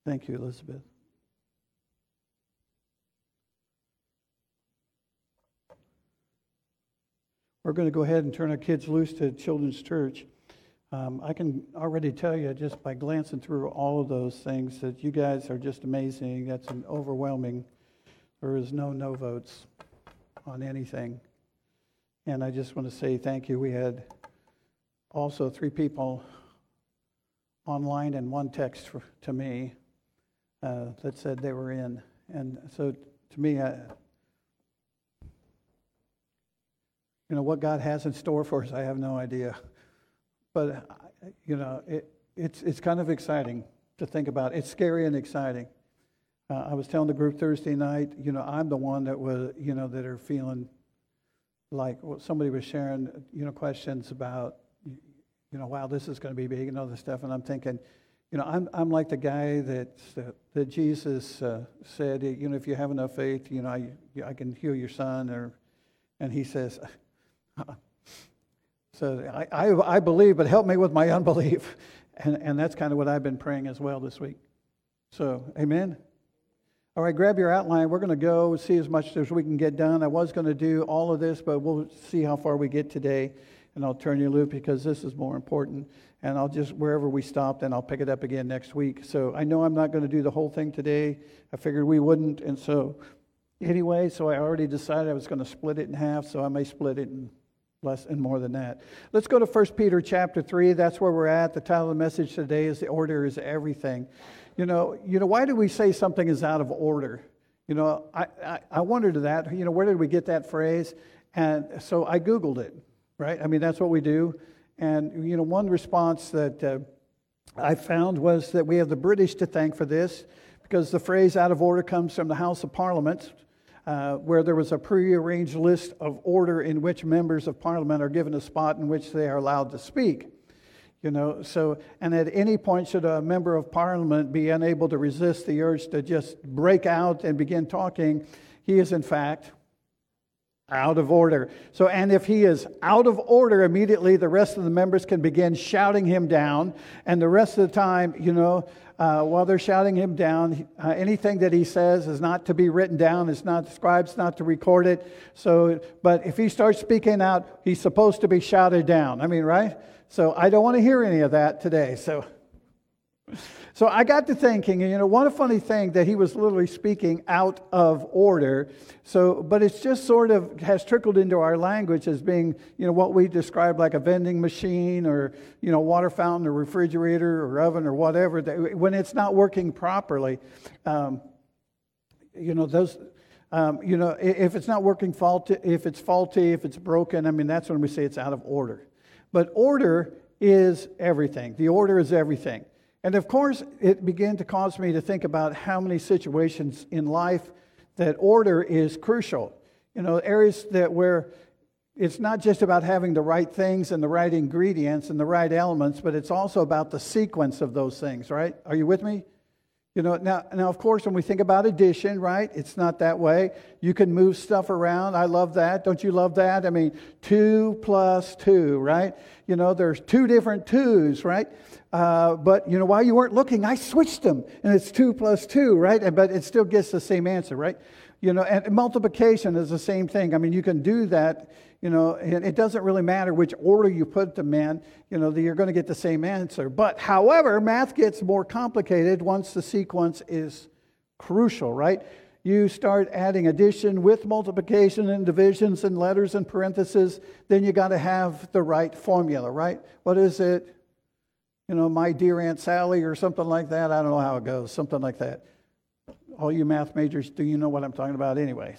Thank you, Elizabeth. We're going to go ahead and turn our kids loose to Children's Church. I can already tell you just by glancing through all of those things that you guys are just amazing. That's an overwhelming. There is no votes on anything. And I just want to say thank you. We had also 3 people online and 1 text to me that said they were in. And so to me, what God has in store for us, I have no idea. But, it's kind of exciting to think about. It's scary and exciting. I was telling the group Thursday night, I'm the one that was, that are feeling like somebody was sharing, questions about, wow, this is going to be big and all this stuff. And I'm thinking, I'm like the guy that Jesus said, if you have enough faith, I can heal your son. And he says, so I believe, but help me with my unbelief. And that's kind of what I've been praying as well this week. So, amen. All right, grab your outline. We're going to go see as much as we can get done. I was going to do all of this, but we'll see how far we get today. And I'll turn you loose because this is more important. And I'll just, wherever we stopped, and I'll pick it up again next week. So I know I'm not going to do the whole thing today. I figured we wouldn't. And so anyway, I already decided I was going to split it in half. So I may split it in less and more than that. Let's go to 1 Peter chapter 3. That's where we're at. The title of the message today is "The Order is Everything." Why do we say something is out of order? I wondered that. Where did we get that phrase? And so I Googled it, right? I mean, that's what we do. And, one response that I found was that we have the British to thank for this, because the phrase "out of order" comes from the House of Parliament, where there was a pre-arranged list of order in which members of Parliament are given a spot in which they are allowed to speak. And at any point should a member of Parliament be unable to resist the urge to just break out and begin talking, he is in fact out of order. And if he is out of order, immediately the rest of the members can begin shouting him down. And the rest of the time, while they're shouting him down, anything that he says is not to be written down, it's not scribes, not to record it. But if he starts speaking out, he's supposed to be shouted down. I mean, right? So I don't want to hear any of that today. So I got to thinking, what a funny thing that he was literally speaking out of order. But it's just sort of has trickled into our language as being, what we describe like a vending machine or, water fountain or refrigerator or oven or whatever. When it's not working properly, if it's not working if it's faulty, if it's broken, that's when we say it's out of order. But order is everything. The order is everything. And of course, it began to cause me to think about how many situations in life that order is crucial. Areas where it's not just about having the right things and the right ingredients and the right elements, but it's also about the sequence of those things, right? Are you with me? Now, of course, when we think about addition, right, it's not that way. You can move stuff around. I love that. Don't you love that? 2 plus 2, right? There's 2 different 2s, right? But, while you weren't looking, I switched them, and it's 2 plus 2, right? But it still gets the same answer, right? And multiplication is the same thing. You can do that, and it doesn't really matter which order you put them in, you're going to get the same answer. But, however, math gets more complicated once the sequence is crucial, right? You start adding addition with multiplication and divisions and letters and parentheses, then you got to have the right formula, right? What is it? My dear Aunt Sally or something like that. I don't know how it goes, something like that. All you math majors, do you know what I'm talking about anyway?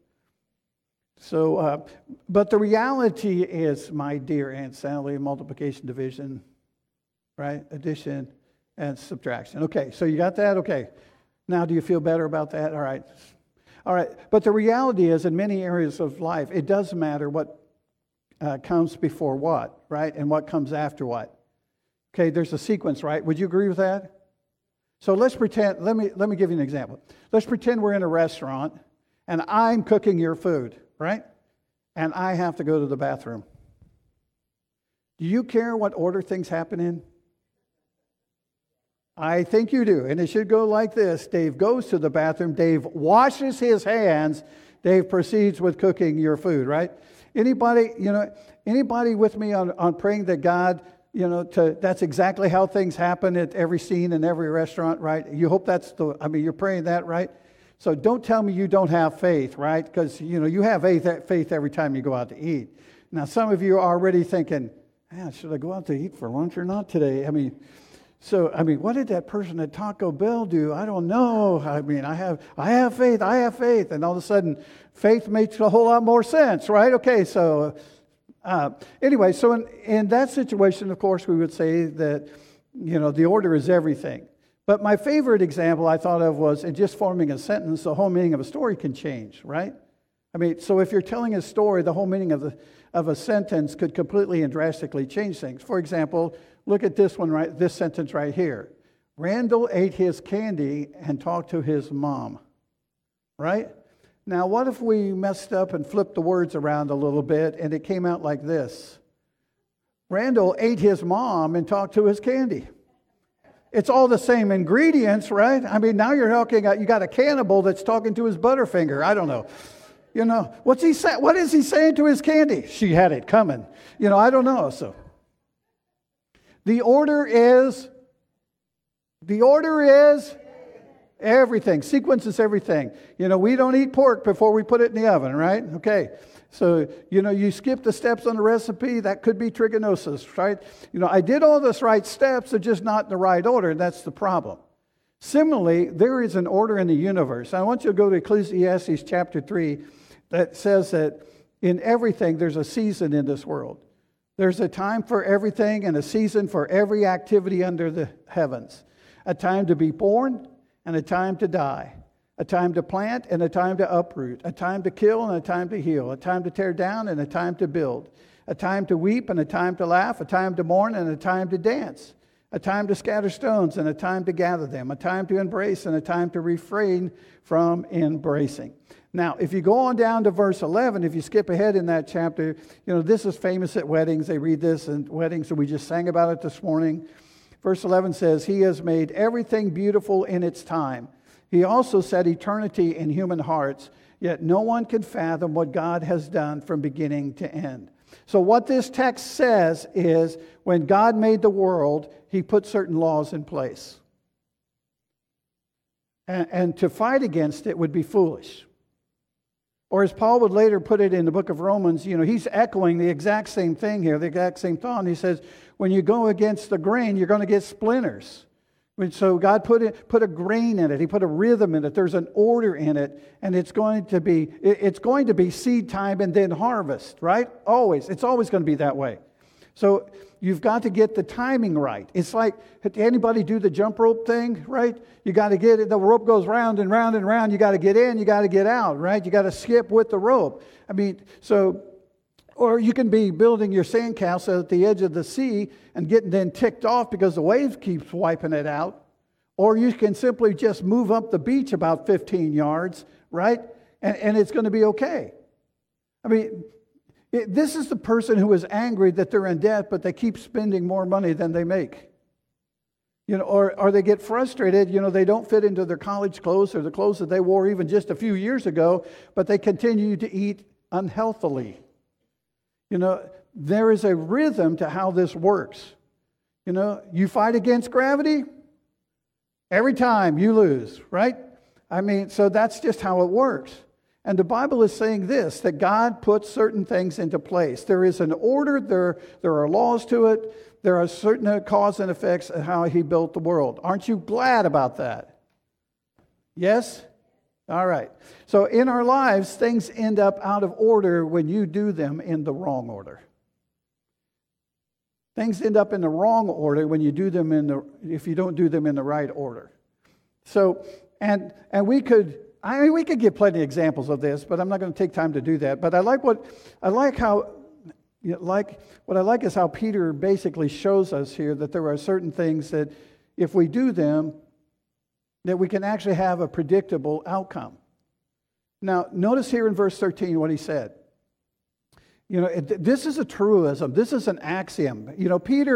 But the reality is, my dear Aunt Sally, multiplication, division, right? Addition and subtraction. Okay, so you got that? Okay. Now, do you feel better about that? All right. But the reality is, in many areas of life, it does matter what comes before what, right? And what comes after what. Okay, there's a sequence, right? Would you agree with that? So let's pretend, let me give you an example. Let's pretend we're in a restaurant and I'm cooking your food, right? And I have to go to the bathroom. Do you care what order things happen in? I think you do. And it should go like this. Dave goes to the bathroom. Dave washes his hands. Dave proceeds with cooking your food, right? Anybody with me on praying that God, that's exactly how things happen at every scene in every restaurant, right? You hope you're praying that, right? So don't tell me you don't have faith, right? Because, you have faith every time you go out to eat. Now, some of you are already thinking, man, should I go out to eat for lunch or not today? What did that person at Taco Bell do? I don't know. I have faith. And all of a sudden, faith makes a whole lot more sense, right? Okay, so anyway, so in that situation, of course, we would say that, the order is everything. But my favorite example I thought of was in just forming a sentence, the whole meaning of a story can change, right? So if you're telling a story, the whole meaning of a sentence could completely and drastically change things. For example, look at this sentence right here. Randall ate his candy and talked to his mom, right? Now, what if we messed up and flipped the words around a little bit and it came out like this? Randall ate his mom and talked to his candy. It's all the same ingredients, right? Now you're talking, you got a cannibal that's talking to his Butterfinger. I don't know. What's he say? What is he saying to his candy? She had it coming. I don't know. So the order is everything. Sequence is everything. We don't eat pork before we put it in the oven, right? Okay. So, you skip the steps on the recipe, that could be trichinosis, right? I did all the right steps, they're just not in the right order, and that's the problem. Similarly, there is an order in the universe. I want you to go to Ecclesiastes chapter 3 that says that in everything there's a season in this world. There's a time for everything and a season for every activity under the heavens. A time to be born and a time to die. A time to plant and a time to uproot. A time to kill and a time to heal. A time to tear down and a time to build. A time to weep and a time to laugh. A time to mourn and a time to dance. A time to scatter stones and a time to gather them. A time to embrace and a time to refrain from embracing. Now, if you go on down to verse 11, if you skip ahead in that chapter, this is famous at weddings. They read this in weddings, so we just sang about it this morning. Verse 11 says, He has made everything beautiful in its time. He also set eternity in human hearts, yet no one can fathom what God has done from beginning to end. So what this text says is, when God made the world, He put certain laws in place. And to fight against it would be foolish. Or as Paul would later put it in the book of Romans, he's echoing the exact same thing here, the exact same thought. He says, when you go against the grain, you're going to get splinters. So God put a grain in it. He put a rhythm in it. There's an order in it, and it's going to be seed time and then harvest, right? Always. It's always going to be that way. So you've got to get the timing right. It's like, anybody do the jump rope thing, right? You got to get it. The rope goes round and round and round. You got to get in. You got to get out, right? You got to skip with the rope. Or you can be building your sandcastle at the edge of the sea and getting then ticked off because the wave keeps wiping it out. Or you can simply just move up the beach about 15 yards, right? And it's going to be okay. This is the person who is angry that they're in debt, but they keep spending more money than they make. Or they get frustrated, they don't fit into their college clothes or the clothes that they wore even just a few years ago, but they continue to eat unhealthily. There is a rhythm to how this works. You fight against gravity, every time you lose, right? So that's just how it works. And the Bible is saying this, that God puts certain things into place. There is an order, there are laws to it, there are certain cause and effects of how He built the world. Aren't you glad about that? Yes? All right. So in our lives, things end up out of order when you do them in the wrong order. Things end up in the wrong order when you do them if you don't do them in the right order. So, and we could give plenty of examples of this, but I'm not going to take time to do that. But what I like is how Peter basically shows us here that there are certain things that if we do them, that we can actually have a predictable outcome. Now, notice here in verse 13 what he said. This is a truism. This is an axiom. Peter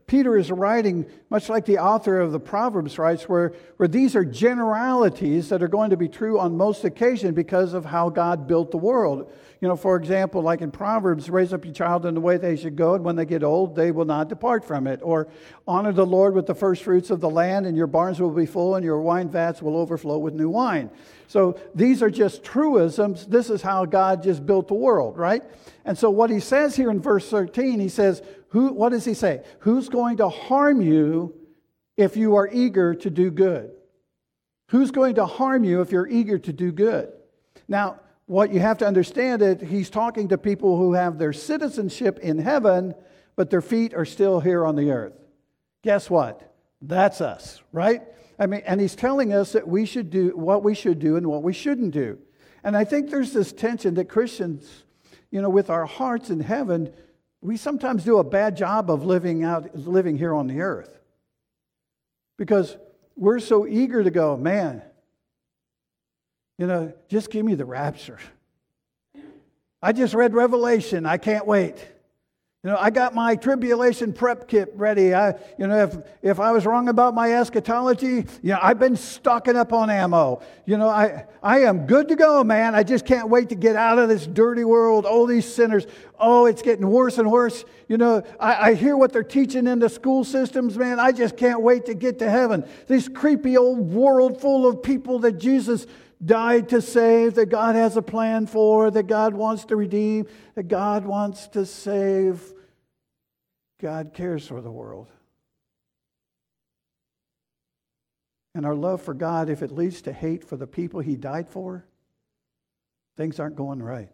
Peter is writing, much like the author of the Proverbs writes, where these are generalities that are going to be true on most occasions because of how God built the world. You know, for example, like in Proverbs, raise up your child in the way they should go, and when they get old, they will not depart from it. Or honor the Lord with the first fruits of the land, and your barns will be full, and your wine vats will overflow with new wine. So these are just truisms. This is how God just built the world, right? And so what he says here in verse 13, he says, what does he say? Who's going to harm you if you are eager to do good? Who's going to harm you if you're eager to do good? Now, what you have to understand is he's talking to people who have their citizenship in heaven, but their feet are still here on the earth. Guess what? That's us, right? I mean, and he's telling us that we should do what we should do and what we shouldn't do. And I think there's this tension that Christians, you know, with our hearts in heaven, we sometimes do a bad job of living here on the earth. Because we're so eager to go, man, you know, just give me the rapture. I just read Revelation. I can't wait. You know, I got my tribulation prep kit ready. If I was wrong about my eschatology, you know, I've been stocking up on ammo. You know, I am good to go, man. I just can't wait to get out of this dirty world. All these sinners. Oh, it's getting worse and worse. You know, I hear what they're teaching in the school systems, man. I just can't wait to get to heaven. This creepy old world full of people that Jesus died to save, that God has a plan for, that God wants to redeem, that God wants to save. God cares for the world. And our love for God, if it leads to hate for the people He died for, things aren't going right.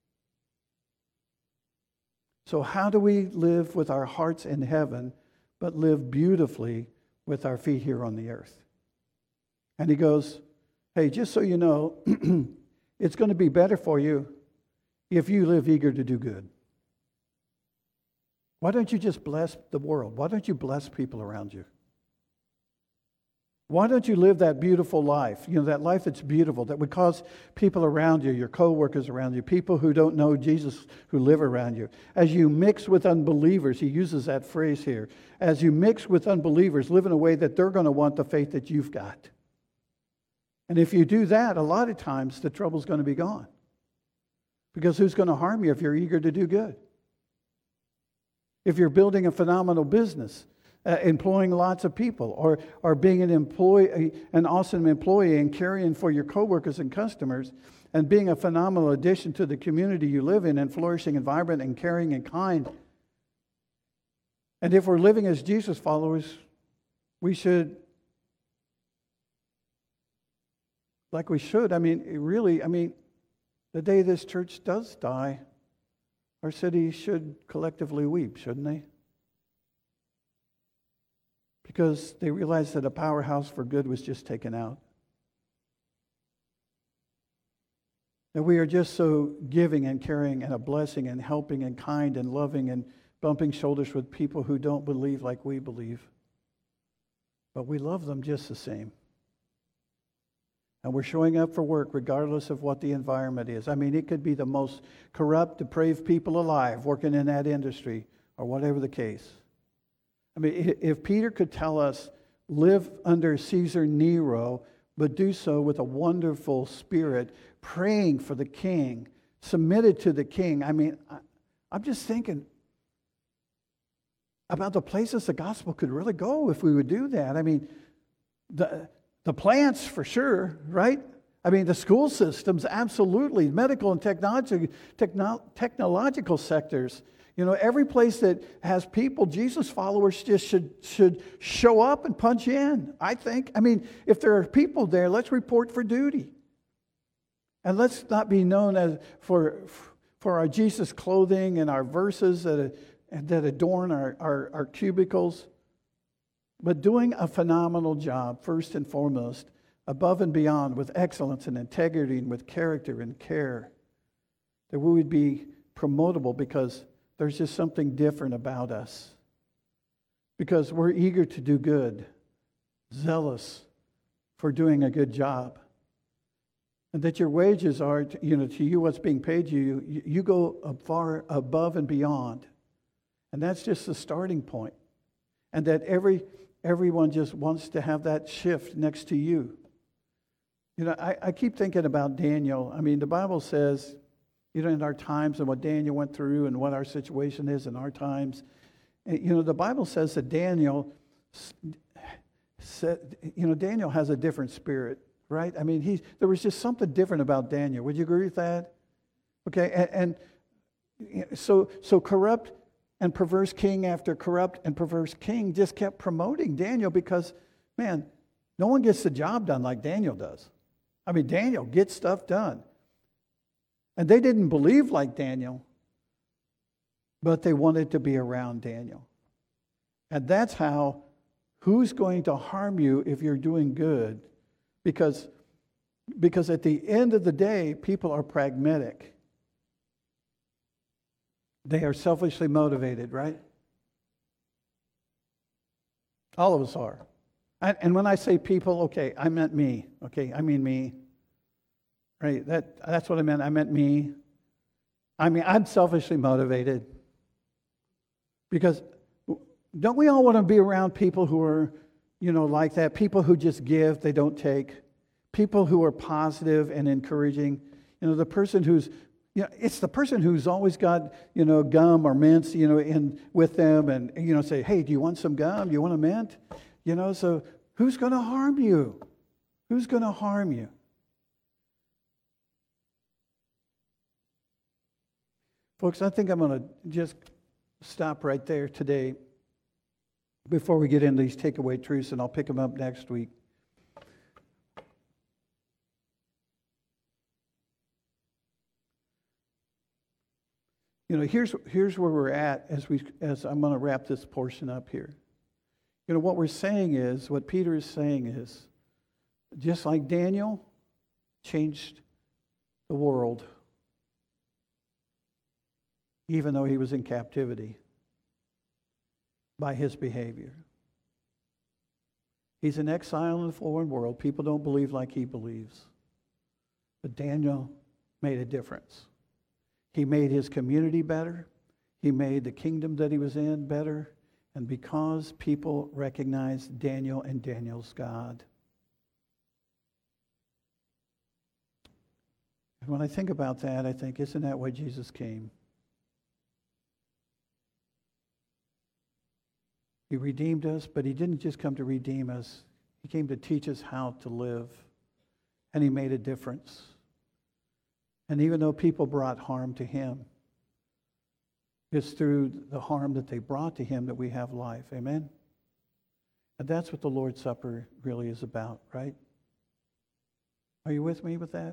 So how do we live with our hearts in heaven, but live beautifully with our feet here on the earth? And he goes, hey, just so you know, it's going to be better for you if you live eager to do good. Why don't you just bless the world? Why don't you bless people around you? Why don't you live that beautiful life? You know, that life that's beautiful, that would cause people around you, your co-workers around you, people who don't know Jesus who live around you. As you mix with unbelievers, he uses that phrase here. As you mix with unbelievers, live in a way that they're going to want the faith that you've got. And if you do that, a lot of times the trouble's going to be gone. Because who's going to harm you if you're eager to do good? If you're building a phenomenal business, employing lots of people, or being an awesome employee and caring for your coworkers and customers, and being a phenomenal addition to the community you live in, and flourishing and vibrant and caring and kind. And if we're living as Jesus followers, we should, like we should, the day this church does die, our city should collectively weep, shouldn't they? Because they realized that a powerhouse for good was just taken out. That we are just so giving and caring and a blessing and helping and kind and loving and bumping shoulders with people who don't believe like we believe. But we love them just the same. And we're showing up for work regardless of what the environment is. I mean, it could be the most corrupt, depraved people alive working in that industry or whatever the case. I mean, if Peter could tell us, live under Caesar Nero, but do so with a wonderful spirit, praying for the king, submitted to the king. I mean, I'm just thinking about the places the gospel could really go if we would do that. I mean, the plants for sure, right? I mean, the school systems, absolutely. Medical and technological sectors. You know, every place that has people, Jesus followers just should show up and punch in, I think. I mean, if there are people there, let's report for duty. And let's not be known as for our Jesus clothing and our verses that adorn our cubicles. But doing a phenomenal job, first and foremost, above and beyond, with excellence and integrity and with character and care, that we would be promotable because there's just something different about us. Because we're eager to do good, zealous for doing a good job. And that your wages are, to you what's being paid to you, you go far above and beyond. And that's just the starting point. and that everyone just wants to have that shift next to you. You know, I keep thinking about Daniel. I mean, the Bible says, you know, in our times and what Daniel went through and what our situation is in our times. You know, the Bible says that Daniel Daniel has a different spirit, right? I mean, there was just something different about Daniel. Would you agree with that? Okay, and so corrupt and perverse king after corrupt and perverse king just kept promoting Daniel because, man, no one gets the job done like Daniel does. I mean, Daniel gets stuff done. And they didn't believe like Daniel, but they wanted to be around Daniel. And that's how, who's going to harm you if you're doing good? Because at the end of the day, people are pragmatic. They are selfishly motivated, right? All of us are. And when I say people, okay, I meant me. Okay, I mean me. Right? That's what I meant. I meant me. I mean, I'm selfishly motivated. Because don't we all want to be around people who are, you know, like that? People who just give, they don't take. People who are positive and encouraging. You know, the person who's, you know, it's the person who's always got, you know, gum or mints, you know, in with them, and, you know, say, hey, do you want some gum? Do you want a mint? You know, so who's going to harm you? Who's going to harm you? Folks, I think I'm going to just stop right there today before we get into these takeaway truths, and I'll pick them up next week. You know, here's where we're at as I'm going to wrap this portion up here. You know, what we're saying is, what Peter is saying is, just like Daniel changed the world, even though he was in captivity, by his behavior. He's in exile in the foreign world. People don't believe like he believes. But Daniel made a difference. He made his community better. He made the kingdom that he was in better. And because people recognized Daniel and Daniel's God. And when I think about that, I think, isn't that why Jesus came? He redeemed us, but he didn't just come to redeem us. He came to teach us how to live. And he made a difference. And even though people brought harm to him, it's through the harm that they brought to him that we have life. Amen? And that's what the Lord's Supper really is about, right? Are you with me with that?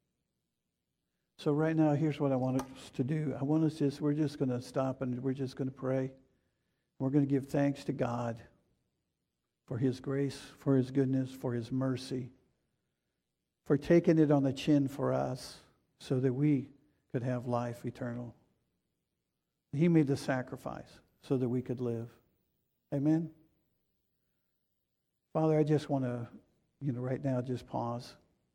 So right now, here's what I want us to do. We're just going to stop and we're just going to pray. We're going to give thanks to God for his grace, for his goodness, for his mercy, for taking it on the chin for us so that we could have life eternal. He made the sacrifice so that we could live. Amen? Father, I just want to, right now, just pause.